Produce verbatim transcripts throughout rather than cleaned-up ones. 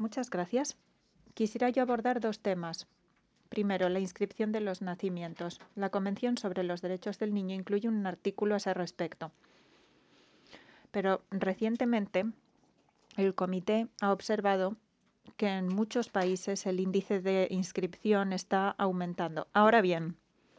Muchas gracias. Quisiera yo abordar dos temas. Primero, la inscripción de los nacimientos. La Convención sobre los Derechos del Niño incluye un artículo a ese respecto. Pero recientemente el comité ha observado que en muchos países el índice de inscripción está aumentando. Ahora bien,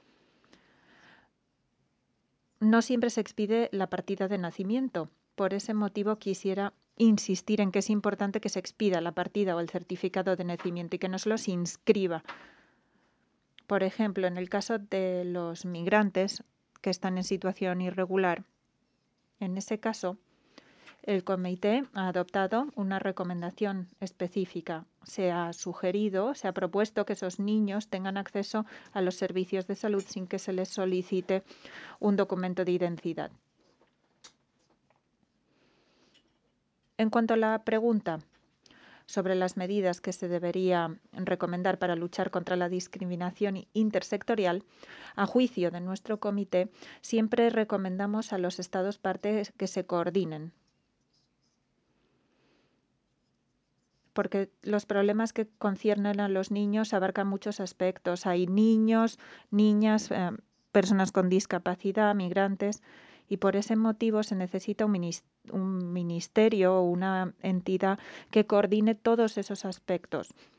no siempre se expide la partida de nacimiento. Por ese motivo quisiera insistir en que es importante que se expida la partida o el certificado de nacimiento y que no solo se inscriba. Por ejemplo, en el caso de los migrantes que están en situación irregular, en ese caso, el comité ha adoptado una recomendación específica. Se ha sugerido, se ha propuesto que esos niños tengan acceso a los servicios de salud sin que se les solicite un documento de identidad. En cuanto a la pregunta sobre las medidas que se debería recomendar para luchar contra la discriminación intersectorial, a juicio de nuestro comité, siempre recomendamos a los Estados partes que se coordinen, porque los problemas que conciernen a los niños abarcan muchos aspectos. Hay niños, niñas, eh, personas con discapacidad, migrantes, y por ese motivo se necesita un, un ministerio o una entidad que coordine todos esos aspectos.